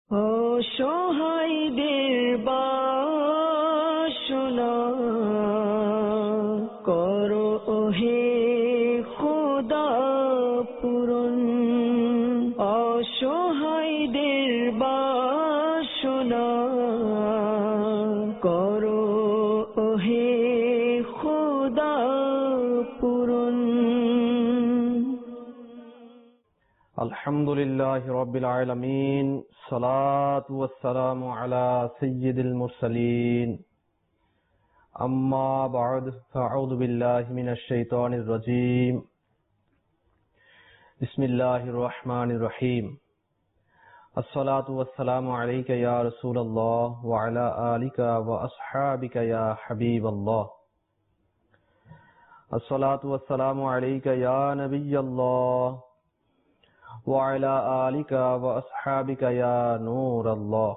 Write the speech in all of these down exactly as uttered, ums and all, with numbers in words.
অসহায়দের বাসনা করো হে খোদা পূরণ, অসহায়দের বাসনা করো হে খোদা পূরণ। আলহামদুলিল্লাহি রাব্বিল আলামিন, সালাতু ওয়াসসালামু আলা সাইয়্যিদিল মুরসালিন, আম্মা বা'দ, ফাআউযু বিল্লাহি মিনাশ শাইতানির রাজীম। বিসমিল্লাহির রহমানির রহিম। আসসালাতু ওয়াসসালামু আলাইকা ইয়া রাসূলুল্লাহ ওয়া আলা আলিকা ওয়া আসহাবিকা ইয়া হাবিবাল্লাহ। আসসালাতু ওয়াসসালামু আলাইকা ইয়া নাবিয়াল্লাহ ওয়া আলা আলিকা ওয়া আসহাবিকা ইয়া নূরাল্লাহ।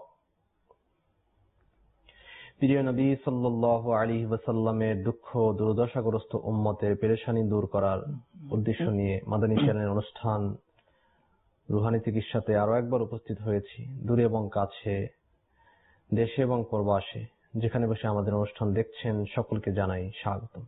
প্রিয় নবী সাল্লাল্লাহু আলাইহি ওয়াসাল্লামের দুঃখ দুর্দশাগ্রস্ত উম্মতের পেরেশানি দূর করার উদ্দেশ্য নিয়ে মাদানী চ্যানেলের অনুষ্ঠান রুহানি চিকিৎসাতে আরো একবার উপস্থিত হয়েছি। দূরে এবং কাছে, দেশে এবং প্রবাসে, যেখানে বসে আমাদের অনুষ্ঠান দেখছেন সকলকে জানাই স্বাগতম।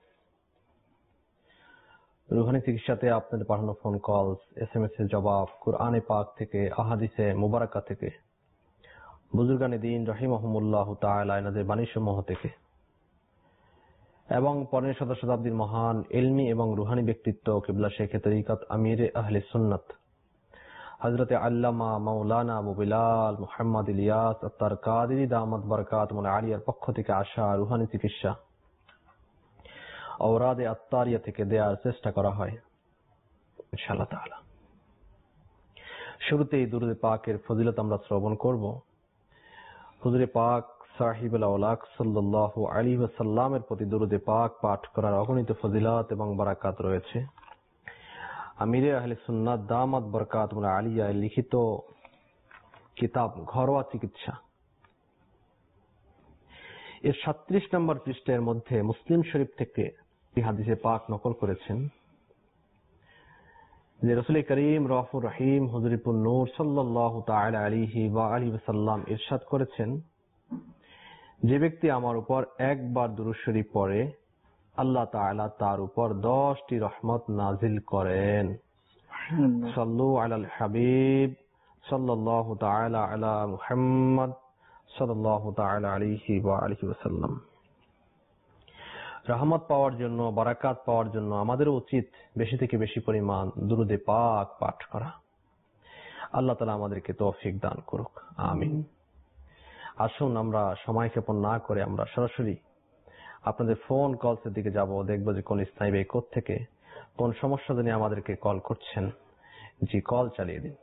রুহানি চিকিৎসাতে আপনাদের পাঠানো phone call, S M S এর জবাব, কুরআনে পাক থেকে, আহাদিসে মুবারাকা থেকে, বুজুর্গানে দ্বীন রাহিমাহুমুল্লাহ তাআলা এনাদের বাণীসমূহ থেকে এবং পরের শত শতাব্দীর মহান ইলমি এবং রুহানি ব্যক্তিত্ব কিবলা শেখ তরিকত আমিরে আহলে সুন্নাত হযরতে আল্লামা মাওলানা আবু বিলাল মুহাম্মদ ইলিয়াস আত্তার কাদেরী দামাত বরকাতুল আলিয়ার পক্ষ থেকে আসা রুহানি চিকিৎসা আওরাদে আত্তারিয়া থেকে দেওয়ার চেষ্টা করা হয় ইনশাআল্লাহ তাআলা। শুরুতেই দুরূদ পাকের ফজিলত আমরা শ্রবণ করব। হুজুরে পাক সাহিবুল আওলাক সাল্লাল্লাহু আলাইহি ওয়াসাল্লামের প্রতি দুরূদ পাক পাঠ করার অগণিত ফজিলত এবং বারাকাত রয়েছে। আমিরে আহলে সুন্নাত দামাত বরকাতুল আলিয়া লিখিত কিতাব ঘরোয়া চিকিৎসা এর সাতত্রিশ নম্বর পৃষ্ঠার মধ্যে মুসলিম শরীফ থেকে হাদিসে পাক নকল করেছেন যে রাসূল করিম রাউফুর রহিম হুজুরপুর নূর সাল্লাল্লাহু তাআলা আলাইহি ওয়া আলিহি ওয়াসাল্লাম ইরশাদ করেছেন, যে ব্যক্তি আমার উপর একবার দুরূদ শরীফ পড়ে আল্লাহ তাআলা তার উপর দশটি রহমত নাজিল করেন। সাল্লু আলাল হাবিব সাল্লাল্লাহু তাআলা আলা মুহাম্মদ সাল্লাল্লাহু তাআলা আলাইহি ওয়া আলিহি ওয়াসাল্লাম। রহমত পাওয়ার জন্য, বারাকাত পাওয়ার জন্য আমাদের উচিত বেশি থেকে বেশি পরিমাণ দুরূদে পাক পাঠ করা। আল্লাহ তাআলা আমাদেরকে তৌফিক দান করুক, আমিন। আসুন আমরা সময় ক্ষেপণ না করে আমরা সরাসরি আপনাদের ফোন কলসের দিকে যাব, দেখবো যে কোন ইসলামী ভাই কোত্থেকে কোন সমস্যা নিয়ে আমাদেরকে কল করছেন। জি, কল চালিয়ে দিন।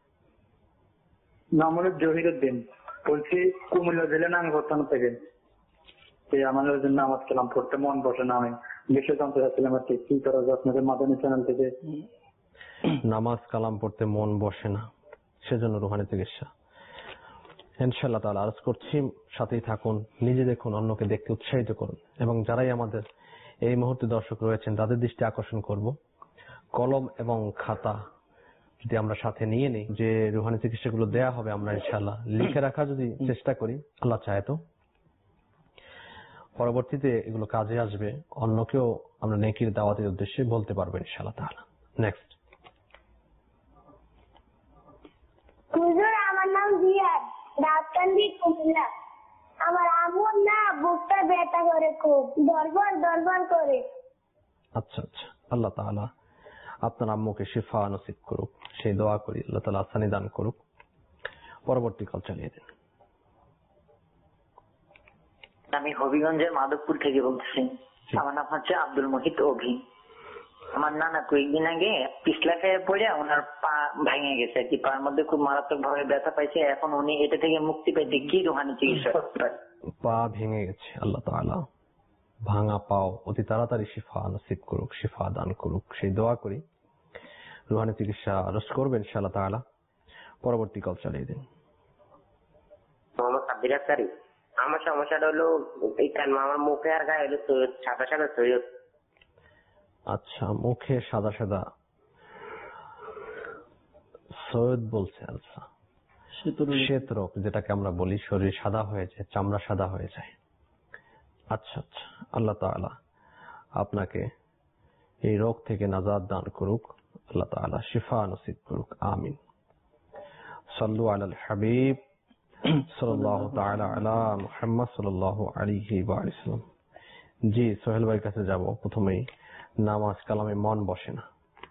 নাম হলো জহিরুদ্দিন, বলছি কুমিল্লা জেলা নাঙ্গরথানা থেকে। আমাদের জন্য নামাজ কালাম পড়তে মন বসে না, আমি বিষয় জানতে চাচ্ছিলাম আর কি কি করা যায় আপনাদের মাদানী চ্যানেল থেকে। নামাজ কালাম পড়তে মন বসে না, সেজন্য রুহানি চিকিৎসা ইনশাআল্লাহ তাআলা আরজ করছি, সাথেই থাকুন, নিজে দেখুন, অন্যকে দেখতে উৎসাহিত করুন এবং যারাই আমাদের এই মুহূর্তে দর্শক রয়েছেন তাদের দৃষ্টি আকর্ষণ করব, কলম এবং খাতা যদি আমরা সাথে নিয়ে নিই, যে রুহানি চিকিৎসাগুলো দেয়া হবে আমরা ইনশাআল্লাহ লিখে রাখা যদি চেষ্টা করি, আল্লাহ চায় তো পরবর্তীতে এগুলো কাজে আসবে, অন্যকেও আমরা নেকির দাওয়াতের উদ্দেশ্যে বলতে পারবো ইনশাআল্লাহ তাআলা। নেক্সট। হুজুর, আমার নাম জিয়াদ, দাউদকান্দি, কুমিল্লা। আমার আম্মুর না বুকটা ব্যথা করে, খুব দরবার দরবার করে। আচ্ছা আচ্ছা, আল্লাহ তাআলা আপনার আম্মুকে শিফা নসিব করুক, সেই দোয়া করি, আল্লাহ তাআলা আসানি দান করুক। পরবর্তী কল চালিয়ে দিন। আমি হবিগঞ্জের মাধবপুর থেকে বলতেছি। আমার নাম হচ্ছে আব্দুল মুহিত অভি। আমার নানা কয়েকদিন আগে পিছলা খেয়ে পড়ে ওনার পা ভেঙে গেছে আর কি, পায়ের মধ্যে খুব মারাত্মক ভাবে ব্যথা পাইছে। এখন উনি এটা থেকে মুক্তি পেতে কি রুহানি চিকিৎসা করতে পারে? পা ভেঙে গেছে, আল্লাহ তাআলা ভাঙা পাও অতি তাড়াতাড়ি শিফা নসিব করুক, শিফা দান করুক, সেই দোয়া করি। রুহানি চিকিৎসা আরজ করবেন ইনশাআল্লাহ তাআলা। পরবর্তী কল চালিয়ে দিন। আমার সমস্যাটা হলো আমার মুখে আর গায়ে হলো সাদা সাদা সৈয়দ। আচ্ছা, মুখে সাদা সাদা সৈয়দ বলছে। আচ্ছা, শ্বেত রোগ যেটাকে আমরা বলি, শরীর সাদা হয়ে যায়, চামড়া সাদা হয়ে যায়। আচ্ছা আচ্ছা, আল্লাহ তাআলা আপনাকে এই রোগ থেকে নাজাত দান করুক, আল্লাহ তাআলা শিফা নসিব করুক, আমিন। সাল্লু আলাল হাবিব সাল্লাল্লাহু তাআলা আলা মুহাম্মদ সাল্লাল্লাহু আলাইহি ওয়া সাল্লাম। জি, সোহেল ভাইয়ের কাছে যাব। প্রথমেই নামাজ কালামে মন বসে না।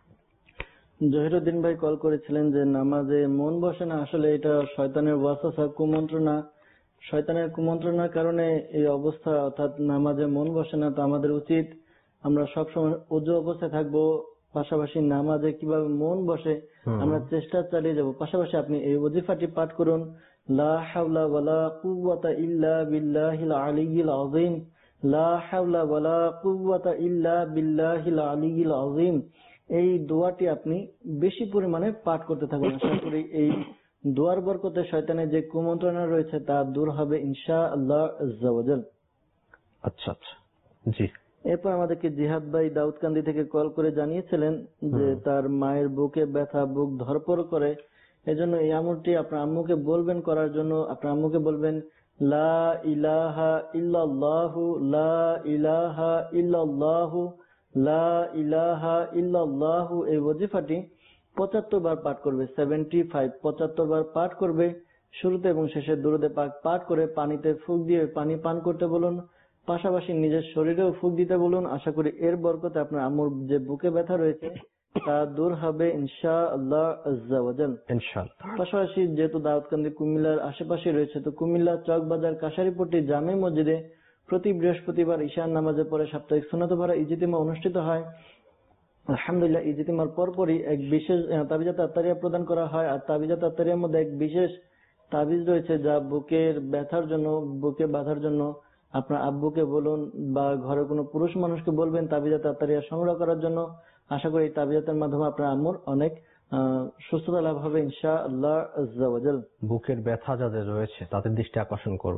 জহিরুদ্দিন ভাই কল করেছিলেন যে নামাজে মন বসে না, আসলে এটা শয়তানের ওয়াসওয়াসা, কুমন্ত্রণা। শয়তানের কুমন্ত্রণার কারণে এই অবস্থা, অর্থাৎ নামাজে মন বসে না। তো আমাদের উচিত আমরা সবসময় ওযু অবস্থায় থাকবো, পাশাপাশি নামাজে কিভাবে মন বসে আমরা চেষ্টা চালিয়ে যাব। পাশাপাশি আপনি এই ওজিফাটি পাঠ করুন, লা হাওলা ওয়ালা কুওয়াতা ইল্লা বিল্লাহিল আলিয়্যিল আযীম, লা হাওলা ওয়ালা কুওয়াতা ইল্লা বিল্লাহিল আলিয়্যিল আযীম। এই দোয়াটি আপনি বেশি পরিমাণে পাঠ করতে থাকুন। আশা করি এই দোয়ার বরকতে শয়তানের যে কুমন্ত্রণা রয়েছে তা দূর হবে ইনশাআল্লাহ আযজা ওয়া জাল। আচ্ছা আচ্ছা, জি। এরপর আমাদেরকে জিহাদ ভাই দাউদকান্দি থেকে কল করে জানিয়েছিলেন যে তার মায়ের বুকে ব্যথা, বুক ধরপড় করে, এজন্য এই আমলটি আপনার আম্মুকে বলবেন করার জন্য। আপনার আম্মুকে বলবেন লা ইলাহা ইল্লাল্লাহু, লা ইলাহা ইল্লাল্লাহু, লা ইলাহা ইল্লাল্লাহু। এই ওজিফাটি পঁচাত্তর বার পাঠ করবে, সেভেন্টি ফাইভ পঁচাত্তর বার পাঠ করবে। শুরুতে এবং শেষে দুরুদে পাক পাঠ করে পানিতে ফুঁক দিয়ে পানি পান করতে বলুন, পাশাপাশি নিজের শরীরেও ফুঁক দিতে বলুন। আশা করি এর বরকতে আপনার আম্মুর যে বুকে ব্যথা রয়েছে তা দূর হবে ইনশাআল্লাহ আযজা ওয়া জাল। ইনশাআল্লাহ। পাশাপাশি যেহেতু দাউদকান্দি কুমিল্লার আশেপাশে রয়েছে, তো কুমিল্লা চকবাজার কাশারিপট্টি জামে মসজিদে প্রতি বৃহস্পতিবার ঈশান নামাজের পরে সাপ্তাহিক সুন্নাত ভরা ইজতিমা অনুষ্ঠিত হয়। আলহামদুলিল্লাহ, ইজতিমার পরপরই এক বিশেষ তাবিজাত আত্তারিয়া প্রদান করা হয়। আর তাবিজাত আত্তারিয়ার মধ্যে এক বিশেষ তাবিজ রয়েছে যা বুকের ব্যথার জন্য, বুকে বাঁধার জন্য আপনার আব্বুকে বলুন বা ঘরে কোনো পুরুষ মানুষকে বলবেন তাবিজাত আত্তারিয়া সংগ্রহ করার জন্য। আশা করি এই তাবিজাতের মাধ্যমে আপনার আম্মুর অনেক সুস্থতা লাভ হবে ইনশাআল্লাহ আযজা ওয়া জাল। বুকের ব্যথা যাদের রয়েছে তাদের দৃষ্টি আকর্ষণ করব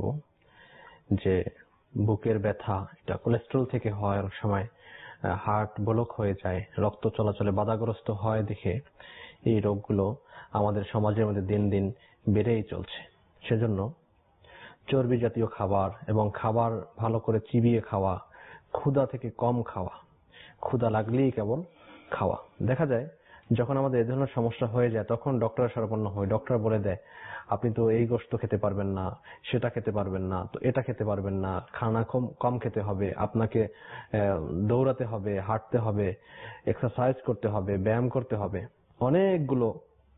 যে বুকের ব্যথা এটা কোলেস্টেরল থেকে হয়, অনেক সময় হার্ট ব্লক হয়ে যায়, রক্ত চলাচলে বাধাগ্রস্ত হয় দেখে এই রোগগুলো আমাদের সমাজের মধ্যে দিন দিন বেড়েই চলছে। সেজন্য চর্বি জাতীয় খাবার এবং খাবার ভালো করে চিবিয়ে খাওয়া, ক্ষুধা থেকে কম খাওয়া, ক্ষুধা লাগলেই কেবল খাওয়া। দেখা যায় যখন আমাদের এই ধরনের সমস্যা হয়ে যায় তখন ডক্টরের শরণাপন্ন হই। ডক্টর বলে দেয় আপনি তো এই গোশত খেতে পারবেন না, সেটা খেতে পারবেন না, তো এটা খেতে পারবেন না, খানা কম কম খেতে হবে, আপনাকে দৌড়াতে হবে, হাঁটতে হবে, এক্সারসাইজ করতে হবে, ব্যায়াম করতে হবে, অনেকগুলো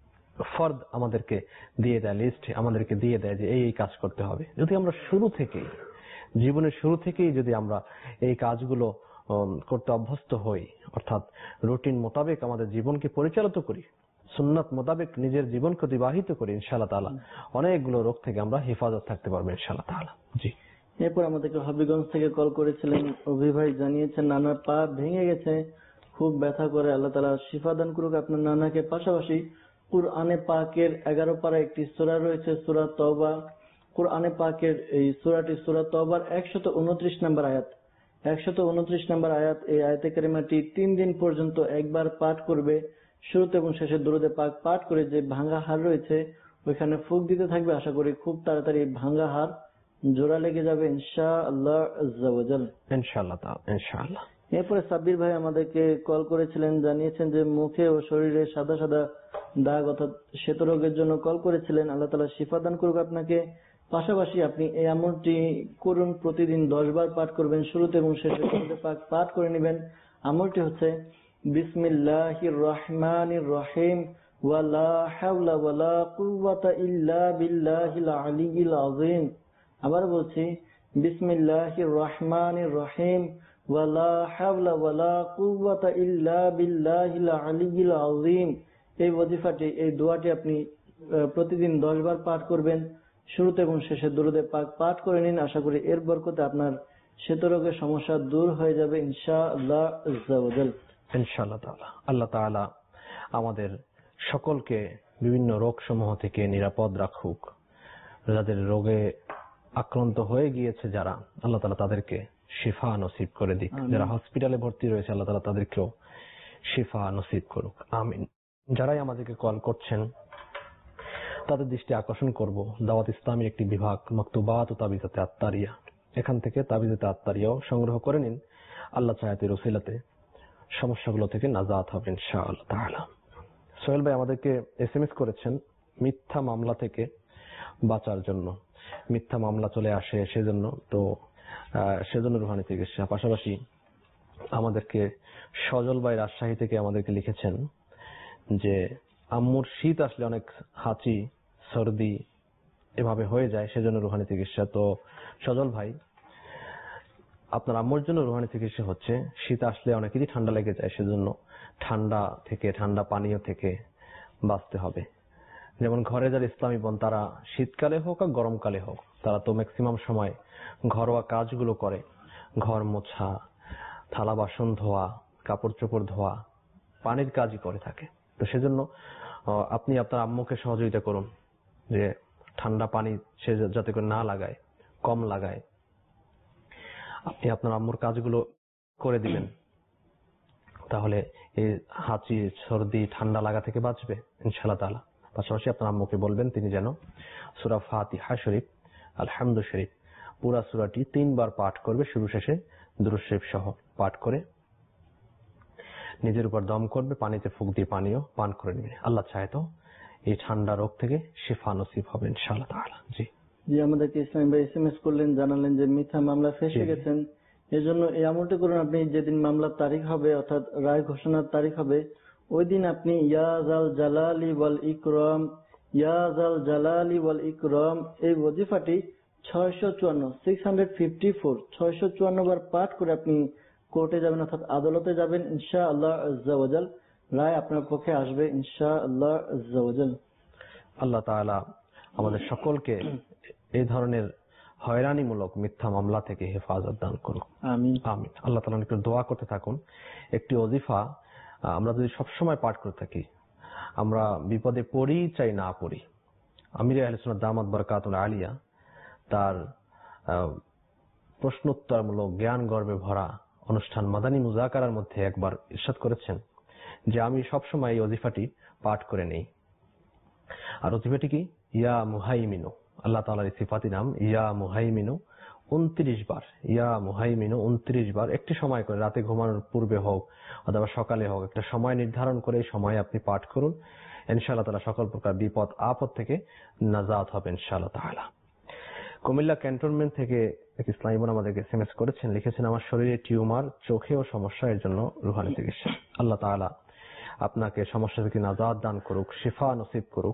ফরদ আমাদেরকে দিয়ে দেয়, লিস্ট আমাদেরকে দিয়ে দেয় যে এই এই কাজ করতে হবে। যদি আমরা শুরু থেকেই, জীবনের শুরু থেকেই যদি আমরা এই কাজগুলো করতে অভ্যস্ত হই, অর্থাৎ রুটিন মোতাবেক আমাদের জীবনকে পরিচালিত করি, সুন্নাত মোতাবেক নিজের জীবনকে অতিবাহিত করি, ইনশাআল্লাহ তাআলা অনেকগুলো রোগ থেকে আমরা হেফাজত থাকতে পারবো ইনশাআল্লাহ তাআলা। জি। এরপর আমাদেরকে হবিগঞ্জ থেকে কল করেছিলেন অভি ভাই, জানিয়েছেন নানার পা ভেঙে গেছে, খুব ব্যথা করে, আল্লাহ তাআলা শিফা দান করুক আপনার নানাকে। পাশাপাশি কুরআনে পাকের এগারো পারা একটি সূরা রয়েছে, সূরা তওবা। কুরআনে পাকের এই সূরাটি সূরা তওবার একশত উনত্রিশ নম্বর আয়াত, একশত উনত্রিশ নম্বর আয়াত। এই আয়াতে কারিমাটি তিন দিন পর্যন্ত একবার পাঠ করবে, শুরুতে এবং শেষে দুরুদে পাক পাঠ করে যে ভাঙ্গা হাড় রয়েছে ওইখানে ফুঁক দিতে থাকবে। আশা করি খুব তাড়াতাড়ি ভাঙ্গা হাড় জোড়া লেগে যাবে ইনশাআল্লাহ আযজা ওয়া জাল। ইনশাআল্লাহ তাআলা, ইনশাআল্লাহ। এরপরে সাব্বির ভাই আমাদেরকে কল করেছিলেন, জানিয়েছেন যে মুখে ও শরীরে সাদা সাদা দাগ অর্থাৎ শ্বেত রোগের জন্য কল করেছিলেন। আল্লাহ তাআলা শিফা দান করুক আপনাকে। পাশাপাশি আপনি এই আমলটি করুন, প্রতিদিন দশ বার পাঠ করবেন, শুরুতে এবং শেষে দুরুদ পাক পাঠ করে নেবেন। আমলটি হচ্ছে বিসমিল্লাহির রহমানির রহিম ওয়ালা হাওলা ওয়ালা কুওয়াতা ইল্লা বিল্লাহিল আলিয়্যিল আযীম। আবার বলছি বিসমিল্লাহির রহমানির রহিম ওয়ালা হাওলা ওয়ালা কুওয়াতা ইল্লা বিল্লাহিল আলিয়্যিল আযীম। এই ওয়াজিফাটি, এই দোয়াটি আপনি প্রতিদিন দশ বার পাঠ করবেন, শুরুতে এবং শেষে দুরুদে পাক পাঠ করে নিন। আশা করি এর বরকতে আপনার শ্বেত রোগের সমস্যা দূর হয়ে যাবে ইনশাআল্লাহ আযজা ওয়া জাল। ইনশাআল্লাহ তাআলা। আল্লাহ তাআলা আমাদের সকলকে বিভিন্ন রোগ সমূহ থেকে নিরাপদ রাখুক। যাদের রোগে আক্রান্ত হয়ে গিয়েছে যারা, আল্লাহ তাআলা তাদেরকে শিফা নসিব করে দিক। যারা হসপিটালে ভর্তি রয়েছে আল্লাহ তাআলা তাদেরকেও শিফা নসিব করুক, আমিন। যারাই আমাদেরকে কল করছেন তাদের দৃষ্টি আকর্ষণ করব দাওয়াত ইসলামের একটি বিভাগ মাকতুবাত ও তাবিজাতে আত্তারিয়া, এখান থেকে তাবিজাতে আত্তারিয়াও সংগ্রহ করে নিন। আল্লাহ চাহাতের ওসিলাতে সমস্যাগুলো থেকে নাজাত হবে ইনশাআল্লাহ তাআলা। সোহেল ভাই আমাদেরকে এসএমএস করেছেন মিথ্যা মামলা থেকে বাঁচার জন্য। মিথ্যা মামলা চলে আসে সেজন্য, তো সেজন্য রুহানি চিকিৎসা। পাশাপাশি আমাদেরকে সজল ভাই রাজশাহী থেকে আমাদেরকে লিখেছেন যে আম্মুর শীত আসলে অনেক হাঁচি সর্দি এভাবে হয়ে যায়, সেজন্য রুহানি চিকিৎসা। তো সজল ভাই, আপনার আম্মুর জন্য রুহানি চিকিৎসা হচ্ছে শীত আসলে অনেকেরই ঠান্ডা লেগে যায়, সেজন্য ঠান্ডা থেকে ঠান্ডা পানীয় থেকে বাঁচতে হবে। যেমন ঘরে যারা ইসলামী বোন তারা শীতকালে হোক আর গরমকালে হোক তারা তো ম্যাক্সিমাম সময় ঘরোয়া কাজগুলো করে, ঘর মোছা, থালা বাসন ধোয়া, কাপড় চোপড় ধোয়া, পানির কাজই করে থাকে। তো সেজন্য আপনি আপনার আম্মুকে সহযোগিতা করুন যে ঠান্ডা পানি সে যাতে করে না লাগায়, কম লাগায়। আপনি আপনার আম্মুর কাজগুলো করে দিবেন, তাহলে এই হাঁচি সর্দি ঠান্ডা লাগা থেকে বাঁচবে ইনশাআল্লাহ তাআলা। পাশাপাশি আপনার আম্মুকে বলবেন তিনি যেন সূরা ফাতিহা শরীফ, আলহামদু শরীফ পুরা সূরাটি তিনবার পাঠ করবে, শুরু শেষে দুরূদ শরীফ সহ পাঠ করে নিজের উপর দম করবে, পানিতে ফুঁক দিয়ে পানিও পান করে নেবে। আল্লাহ চায় তো এই ঠান্ডা রোগ থেকে শিফা নসিব হবে ইনশাআল্লাহ তাআলা। জি জি আমাদেরকে ইসলাম ভাই এসএমএস করলেন, জানালেন যে মিথ্যা মামলা ফেঁসে গেছেন, এজন্য এই আমলটি করুন। আপনি যেদিন মামলার তারিখ হবে অর্থাৎ রায় ঘোষণার তারিখ হবে ওই দিন আপনি ইয়া জাল জালালি ওয়াল ইকরাম, ইয়া জাল জালালি ওয়াল ইকরাম এই ওয়াজিফাটি ছয়শো চুয়ান্ন সিক্স হান্ড্রেড ফিফটি ফোর ছয়শো চুয়ান্ন বার পাঠ করে আপনি কোর্টে যাবেন অর্থাৎ আদালতে যাবেন। ইনশাআল্লাহ আজ্জা ওয়াজাল রায় আপনার পক্ষে আসবে ইনশাআল্লাহ আজ্জা ওয়াজাল। আল্লাহ তাআলা আমাদের সকলকে এই ধরনের হয়রানিমূলক মিথ্যা মামলা থেকে হেফাজত দান করুন, আমিন আমিন। আল্লাহ তাআলা একটু দোয়া করতে থাকুন। একটি ওজিফা আমরা যদি সবসময় পাঠ করে থাকি, আমরা বিপদে পড়ি চাই না পড়ি, আমিরে আহলে সুন্নাত দামাত বারাকাতুল আলিয়া তার প্রশ্নোত্তরমূলক জ্ঞান গর্বে ভরা অনুষ্ঠান মাদানী মুজাকারার মধ্যে একবার ইরশাদ করেছেন যে আমি সবসময় এই ওজিফাটি পাঠ করে নেই। আর ওজিফাটি কি? ইয়া মুহাইমিনু, আল্লাহ তাআলার সিফাতি নাম ইয়া মুহাইমিনু উনত্রিশ বার, ইয়া মুহাইমিনু উনত্রিশ বার একটি সময় করে, রাতে ঘুমানোর পূর্বে হোক অথবা সকালে হোক, একটা সময় নির্ধারণ করে এই সময় আপনি পাঠ করুন। ইনশাআল্লাহ তাআলা সকল প্রকার বিপদ আপদ থেকে নাজাত হবে ইনশাআল্লাহ তাআলা। কুমিল্লা ক্যান্টনমেন্ট থেকে এক ইসলামী বোন আমাদেরকে এসএমএস করেছেন, লিখেছেন আমার শরীরে টিউমার, চোখেও সমস্যা, এর জন্য রুহানি চিকিৎসা। আল্লাহ তাআলা আপনাকে সমস্যা থেকে নাজাত দান করুক, শিফা নসিব করুক।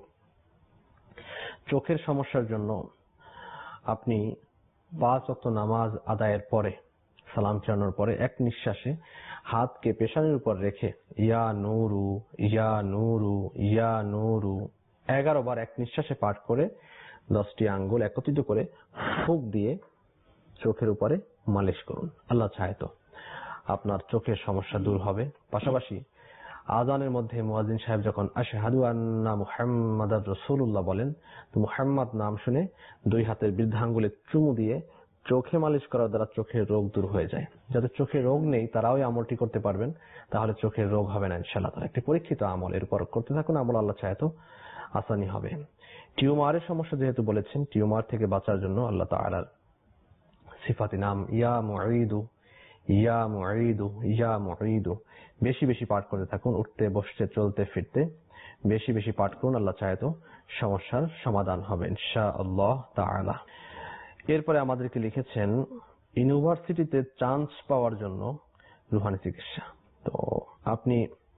চোখের সমস্যার জন্য আপনি পাঁচ ওয়াক্ত নামাজ আদায়ের পরে সালাম ফিরানোর পরে এক নিঃশ্বাসে হাতকে পেশানির উপর রেখে ইয়া নূরু ইয়া নূরু ইয়া নূরু এগারো বার এক নিঃশ্বাসে পাঠ করে দশটি আঙ্গুল একত্রিত করে ফুঁক দিয়ে চোখের উপরে মালিশ করুন। আল্লাহ চায় তো আপনার চোখের সমস্যা দূর হবে। পাশাপাশি আযানের মধ্যে মুয়াজ্জিন সাহেব যখন আশহাদু আন্না মুহাম্মাদার রাসূলুল্লাহ বলেন, তো মুহাম্মদ নাম শুনে দুই হাতের বৃদ্ধাঙ্গুলে চুমু দিয়ে চোখে মালিশ করার দ্বারা চোখের রোগ দূর হয়ে যায়। যাদের চোখে রোগ নেই তারাও এই আমলটি করতে পারবেন, তাহলে চোখের রোগ হবে না ইনশাআল্লাহ। তাহলে একটি পরীক্ষিত আমল, এর উপর করতে থাকুন, আমল আল্লাহ চায় তো আসানি হবে। টিউমারের সমস্যা যেহেতু বলেছেন, টিউমার থেকে বাঁচার জন্য আল্লাহ তাআলার সিফাতি নাম ইয়া মুঈদু ইয়া মুঈদু ইয়া মুঈদু বেশি বেশি পাঠ করতে থাকুন, উঠতে বসতে চলতে ফিরতে বেশি বেশি পাঠ করুন। আল্লাহ চায় তো সমস্যার সমাধান হবে ইনশাআল্লাহ তাআলা। এরপরে আমাদেরকে লিখেছেন ইউনিভার্সিটিতে চান্স পাওয়ার জন্য রুহানি চিকিৎসা। তো আপনি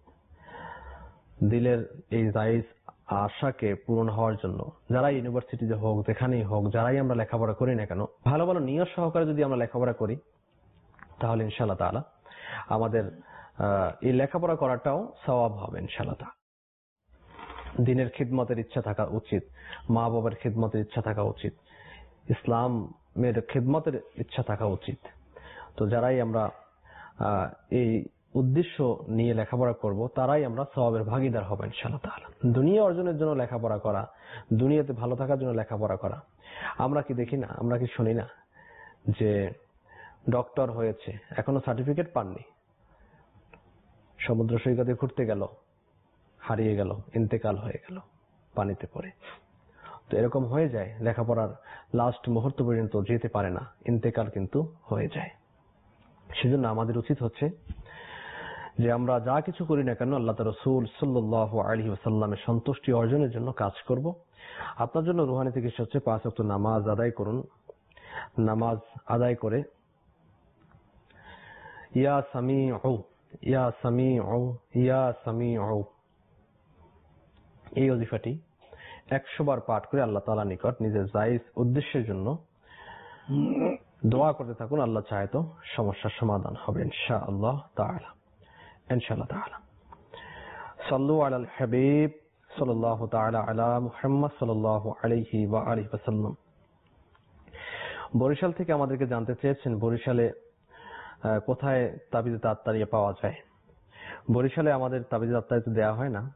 দিলের এই জায়েজ আশাকে পূরণ হওয়ার জন্য, যারা ইউনিভার্সিটিতে হোক যেখানেই হোক, যারাই আমরা লেখাপড়া করি না কেন, ভালো ভালো নিয়ত সহকারে যদি আমরা লেখাপড়া করি তাহলে ইনশাআল্লাহ তাআলা আমাদের এই লেখাপড়া করাটাও সওয়াব হবে ইনশাআল্লাহ তাআলা। দিনের খিদমতের ইচ্ছা থাকা উচিত, মা বাবার খিদমতের ইচ্ছা থাকা উচিত, ইসলামের খিদমতের ইচ্ছা থাকা উচিত। তো যারাই আমরা এই উদ্দেশ্য নিয়ে লেখাপড়া করব তারাই আমরা সওয়াবের ভাগীদার হব ইনশাআল্লাহ তাআলা। দুনিয়া অর্জনের জন্য লেখাপড়া করা, দুনিয়াতে ভালো থাকার জন্য লেখাপড়া করা, আমরা কি দেখি না, আমরা কি শুনি না যে ডক্টর হয়েছে এখনো সার্টিফিকেট পাননি, সমুদ্র সৈকতে ঘুরতে গেল, হারিয়ে গেল, ইন্তেকাল হয়ে গেল পানিতে পড়ে। তো এরকম হয়ে যায়, লেখাপড়ার লাস্ট মুহূর্ত পর্যন্ত যেতে পারে না, ইন্তেকাল কিন্তু হয়ে যায়। সেজন্য আমাদের উচিত হচ্ছে যে আমরা যা কিছু করি না কেন আল্লাহ তাআলা রাসূল সাল্লাল্লাহু আলাইহি ওয়াসাল্লামের সন্তুষ্টি অর্জনের জন্য কাজ করব। আপনার জন্য রুহানি চিকিৎসা হচ্ছে পাঁচ ওয়াক্ত নামাজ আদায় করুন। নামাজ আদায় করে ইয়া সামিউ ইয়া সামিউ ইয়া সামিউ এই ওজিফাটি একশো বার পাঠ করে আল্লাহ তাআলার নিকট নিজের জায়েজ উদ্দেশ্যের জন্য দোয়া করতে থাকুন। আল্লাহ চায় তো সমস্যার সমাধান হবে ইনশাআল্লাহ তাআলা। ইনশাআল্লাহ তাআলা সাল্লু আলাল হাবিব সাল্লাল্লাহু তাআলা আলা মুহাম্মদ সাল্লাল্লাহু আলাইহি ওয়া আলিহি ওয়াসাল্লাম। বরিশাল থেকে আমাদেরকে জানতে চেয়েছেন বরিশালে কোথায় তাবিজে তাত্তারিয়া পাওয়া যায়। বরিশালে আমাদের তাবিজে তাত্তারিয়া দেওয়া হয় না।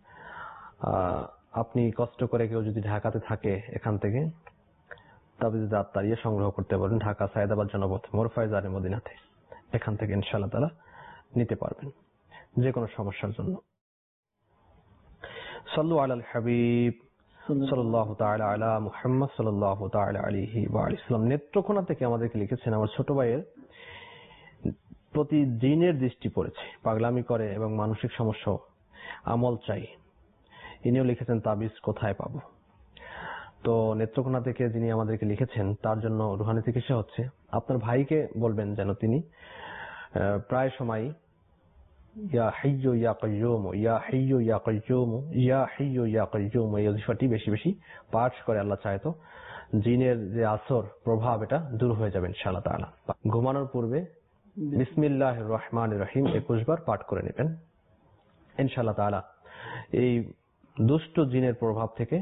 আপনি কষ্ট করে কেউ যদি ঢাকাতে থাকে এখান থেকে তাবিজে তাত্তারিয়া সংগ্রহ করতে পারেন। ঢাকা সায়েদাবাদ জনপথ মোরফায়জারে মদিনাতে, এখান থেকে ইনশাআল্লাহ তাআলা নিতে পারবেন যে কোনো সমস্যার জন্য। সাল্লু আলাল হাবিব সাল্লাল্লাহু তাআলা আলা মুহাম্মদ সাল্লাল্লাহু তাআলা আলাইহি ওয়া আলিহি ওয়াসাল্লাম। নেত্রকোনা থেকে আমাদেরকে লিখেছেন আমার ছোট ভাইয়ের প্রতি জিনের দৃষ্টি পড়েছে, পাগলামি করে এবং মানসিক সমস্যা, আমল চাই। ইনিও লিখেছেন তাবিজ কোথায় পাবো। তো নেত্রকোনা থেকে যিনি আমাদেরকে লিখেছেন তার জন্য রুহানি চিকিৎসা হচ্ছে। আপনার ভাইকে বলবেন যেন তিনি প্রায় সময় ইয়া হাইয়্যু ইয়া কাইয়্যুম ইয়া হাইয়্যু ইয়া কাইয়্যুম ইয়া হাইয়্যু ইয়া কাইয়্যুম এই ওজিফাটি বেশি বেশি পাঠ করে আল্লাহ চায় তো জিনের যে আসর প্রভাব এটা দূর হয়ে যাবে ইনশাআল্লাহ তাআলা। ঘুমানোর পূর্বে বিসমিল্লাহির রহমানির রহিম একুশ বার পাঠ করে নেবেন ইনশাআল্লাহ তাআলা। এই দুষ্ট জিনের প্রভাব থেকে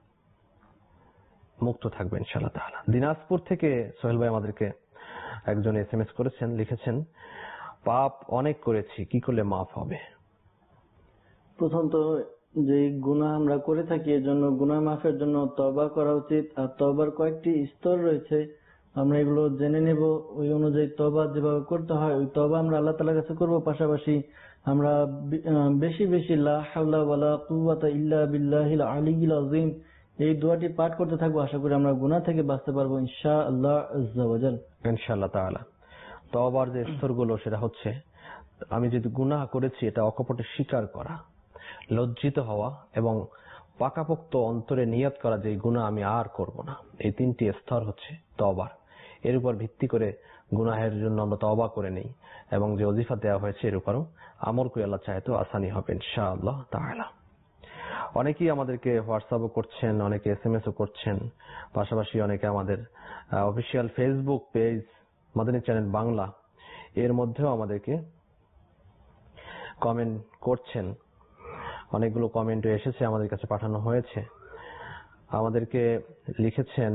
মুক্ত থাকবে ইনশাআল্লাহ তাআলা। দিনাজপুর থেকে সোহেল ভাই আমাদেরকে একজন এসএমএস করেছেন, লিখেছেন পাপ অনেক করেছি, কি করলে মাফ হবে? প্রথমত যে গুনাহ আমরা করে থাকি এর জন্য গুনাহ মাফের জন্য তওবা করা উচিত। আর তওবার কয়েকটি স্তর রয়েছে, আমরা এগুলো জেনে নেব। ওই অনুযায়ী তওবা যেভাবে করতে হয় ওই তওবা আমরা আল্লাহ তাআলার কাছে করব। পাশাপাশি আমরা বেশি বেশি লা হাওলা ওয়ালা কুওয়াতা ইল্লা বিল্লাহিল আলিয়্যিল আযীম এই দোয়াটি পাঠ করতে থাকবো। আশা করি আমরা গুনাহ থেকে বাঁচতে পারবো ইনশাআল্লাহ আযজা ওয়া জাল। ইনশাআল্লাহ তাআলা। তওবার যে স্তরগুলো সেটা হচ্ছে আমি যদি গুনাহ করেছি এটা অকপটে স্বীকার করা, লজ্জিত হওয়া এবং পাকাপোক্ত অন্তরে নিয়ত করা যে গুনাহ আমি আর করব না। এই তিনটি স্তর হচ্ছে তওবার। এর উপর ভিত্তি করে গুনাহের জন্য আমরা তওবা করে নেই এবং যে ওজিফা দেওয়া হয়েছে এর উপরও আমল করে আল্লাহ চায় তো আসানি হবে ইনশাআল্লাহ তাআলা। অনেকেই আমাদেরকে হোয়াটসঅ্যাপও করছেন, অনেকে এসএমএসও করছেন, পাশাপাশি অনেকে আমাদের official Facebook page Madani channel Bangla এর মধ্যেও আমাদেরকে কমেন্ট করছেন। অনেকগুলো কমেন্টও এসেছে, আমাদের কাছে পাঠানো হয়েছে। আমাদেরকে লিখেছেন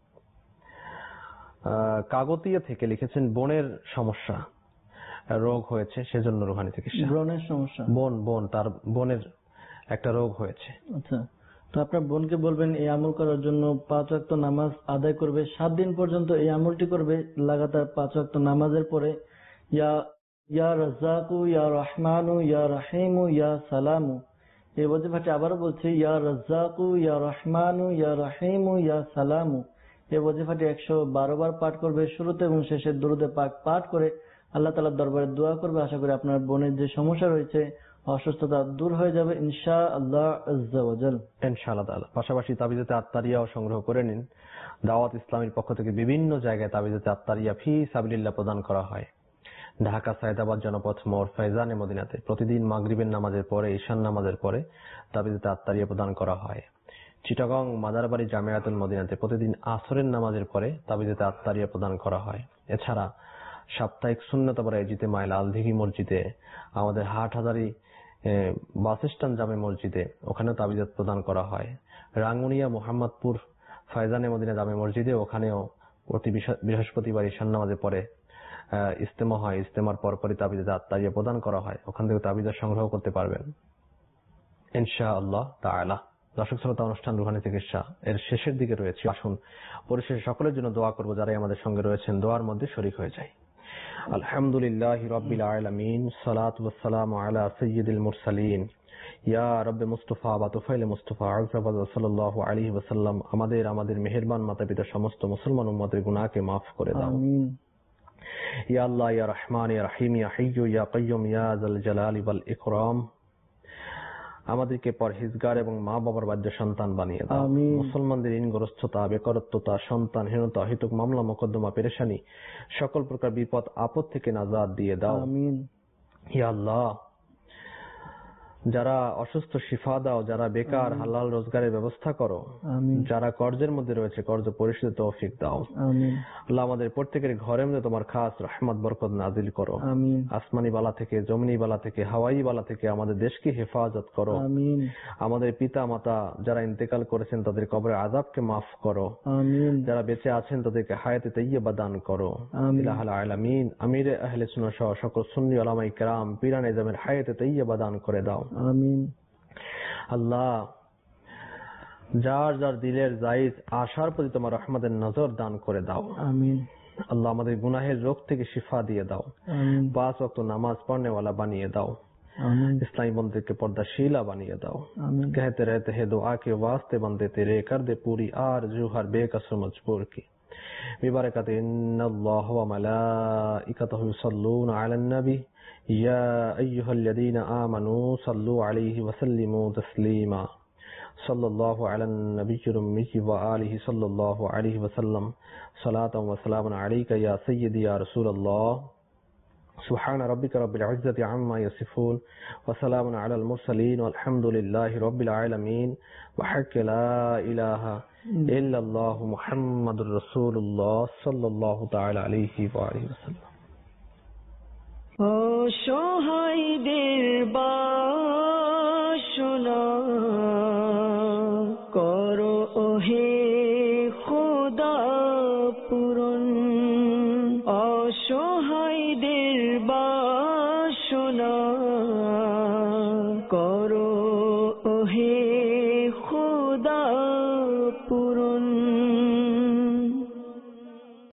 কাগতিয়া থেকে, লিখেছেন বোনের সমস্যা, রোগ হয়েছে সেজন্য রুহানি চিকিৎসা। বোনের সমস্যা? বোন বোন তার বোনের একটা রোগ হয়েছে। আচ্ছা, তো আপনার বোনকে বলবেন এই আমল করার জন্য পাঁচ ওয়াক্ত নামাজ আদায় করবে, সাত দিন পর্যন্ত এই আমলটি করবে লাগাতার পাঁচ ওয়াক্ত নামাজের পরে ইয়া ইয়া রাজ্জাকু ইয়া রহমানু ইয়া রাহিমু ইয়া সালামু এই ওজিফাটি আবারও বলছি ইয়া রাজ্জাকু ইয়া রহমানু ইয়া রাহিমু ইয়া সালামু এই ওজিফাটি একশো বারো বার পাঠ করবে। শুরুতে এবং শেষে দুরূদে পাক পাঠ করে আল্লাহ তাআলার দরবারে দোয়া করবে। আশা করি আপনার বোনের যে সমস্যা রয়েছে অসুস্থতা দূর হয়ে যাবে ইনশাআল্লাহ আযজা ওয়া জাল। ইনশাআল্লাহ তাআলা। পাশাপাশি তাবিজে আত্তারিয়াও সংগ্রহ করে নিন। দাওয়াত ইসলামের পক্ষ থেকে বিভিন্ন জায়গায় তাবিজে আত্তারিয়া ফি সাবিলিল্লাহ প্রদান করা হয়। ঢাকা সায়েদাবাদ জনপথ মোড় ফয়জানে মদিনাতে প্রতিদিন মাগরিবের নামাজের পরে ঈশান নামাজের পরে তাবিজে আত্তারিয়া প্রদান করা হয়। চিটাগং মাদারবাড়ি জামিয়াতুল মদিনাতে প্রতিদিন আসরের নামাজের পরে তাবিজে আত্তারিয়া প্রদান করা হয়। এছাড়া সাপ্তাহিক সুন্নাত বারাইজিতে মাইল আলদিঘি মসজিদে, আমাদের হাটহাজারী বাস স্ট্যান্ড জামে মসজিদে ওখানেও তাবিজাত প্রদান করা হয়। রাঙ্গুনিয়া মোহাম্মদপুর ফয়জানে মদিনা জামে মসজিদে ওখানেও প্রতি বৃহস্পতিবার ঈশান নামাজের পরে ইজতেমা হয়। ইজতেমার পরপরই তাবিজাত আত্তারিয়া প্রদান করা হয়। ওখান থেকে তাবিজাত সংগ্রহ করতে পারবেন ইনশাআল্লাহ তাআলা। দর্শক শ্রোতা, অনুষ্ঠান রুহানি চিকিৎসা এর শেষের দিকে রয়েছে। আসুন পরিশেষে সকলের জন্য দোয়া করব, যারাই আমাদের সঙ্গে রয়েছেন দোয়ার মধ্যে শরীক হয়ে যায়। আলহামদুলিল্লাহি রাব্বিল আলামিন, সালাতু ওয়াসসালামু আলা সাইয়্যিদিল মুরসালিন, ইয়া রাব্বে মুস্তাফা বা তুফাইল মুস্তাফা আযযাবাদ সাল্লাল্লাহু আলাইহি ওয়াসাল্লাম। আমাদের আমাদের মেহেরবান মাতা-পিতা সমস্ত মুসলমান উম্মতের গুনাহকে maaf করে দাও। আমিন। ইয়া আল্লাহ, ইয়া রহমান, ইয়া রহিম, ইয়া হাইয়্যু, ইয়া কাইয়্যুম, ইয়া যাল জালালি ওয়াল ইকরাম। আমাদেরকে পরহেজগার এবং মা বাবার বাধ্য সন্তান বানিয়ে দাও। আমিন। মুসলমানদের ঋণগ্রস্ততা, বেকারত্বতা, সন্তানহীনতা, অহেতুক মামলা মোকদ্দমা, পেরেশানি, সকল প্রকার বিপদ আপদ থেকে নাজাত দিয়ে দাও। আমিন। ইয়া আল্লাহ, যারা অসুস্থ শিফা দাও, যারা বেকার হালাল রোজগারের ব্যবস্থা করো, আমিন। যারা কর্জের মধ্যে রয়েছে কর্জ পরিশোধের তৌফিক দাও। আমিন। আল্লাহ, আমাদের প্রত্যেকের ঘরের মধ্যে তোমার খাস রহমত বরকত নাজিল করো। আমিন। আসমানি বালা থেকে, জমিনি বালা থেকে, হাওয়াই বালা থেকে আমাদের দেশকে হেফাজত করো। আমিন। আমাদের পিতা মাতা যারা ইন্তেকাল করেছেন তাদের কবরের আযাবকে মাফ করো। আমিন। যারা বেঁচে আছেন তাদেরকে হায়াতে তাইয়্যিবা দান করো। আমিন। ইলাহাল আলামিন, আমিরে আহলে সুন্নাহ সহ সকল সুন্নি উলামায়ে কেরাম পীরানে জামের হায়াতে তাইয়্যিবা দান করে দাও। আমিন। আল্লাহ, যার যার দিলের জায়েজ আশার প্রতি তোমার রহমতের নজর দান করে দাও। আমিন। আল্লাহ, আমাদের গুনাহের রোগ থেকে শিফা দিয়ে দাও। আমিন। পাঁচ ওয়াক্ত নামাজ পড়নে वाला বানিয়ে দাও। আমিন। इस्लामी बंदे के पर्दाशीला बनिए दाओ। आमीन। कहते रहते हैं दुआ के वास्ते बंदे तेरे, कर दे पूरी आरज़ू हर बेकसर मजबूर की। बिबरकत इन्नल्लाह व मलाइकतहु युसल्लूना अलन नबी या अय्युहल्लज़ीना आमनू सल्लू अलैहि व सल्लिमू तस्लीमा। सल्लल्लाहु अलन नबिय्यिल उम्मी व आलिहि सल्लल्लाहु अलैहि व सल्लम। सलातन व सलामुन अलैका या सय्यदी या रसूलल्लाह। सुब्हान रब्बिका रब्बिल इज्जति अम्मा यसिफून व सलामुन अलल मुरसलीन वल्हम्दुलिल्लाहि रब्बिल आलमीन। व हक़्क़ ला इलाहा इल्लल्लाह मुहम्मदुर रसूलुल्लाह सल्लल्लाहु ताआला अलैहि व आलिहि वसल्लम। অসহায়দের বাসনা করো ওহে খোদা পূরণ। অসহায়